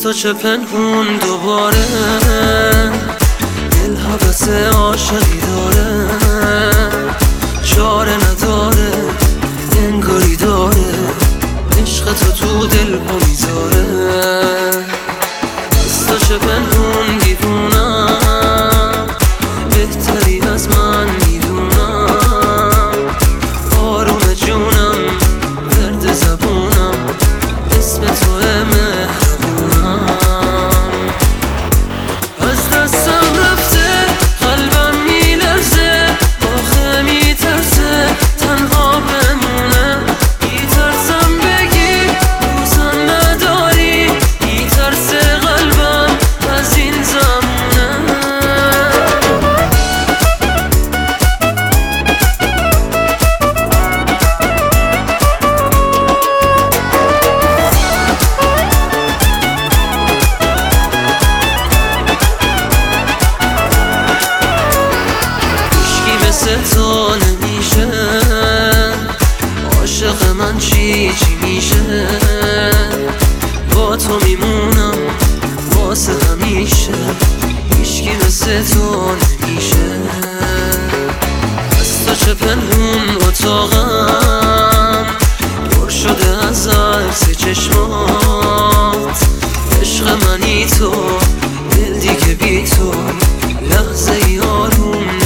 تو چه پنهون دوباره دل حوث عاشقی داره، چاره نداره انگاری داره، عشق تو دل پا میذاره. از تو چه پنهون دیوونم، بهتری از من میدونم، آروم جونم ورد زبونم، اسم توه مهربونم. از دستم رفته قلبم میلرزه، آخه میترسه تنها بمونه، میترسم بگی دوستم نداری، میترسه قلبم از این زمونه. تو نمیشه عاشق من، چی میشه؟ با تو میمونم واسه همیشه، هیچکی مثل تو نمیشه. از تو چه پنهون اتاقم پر شده از عکس چشمات، عشق منی تو، دل دیگه بی تو لحظه ای آروم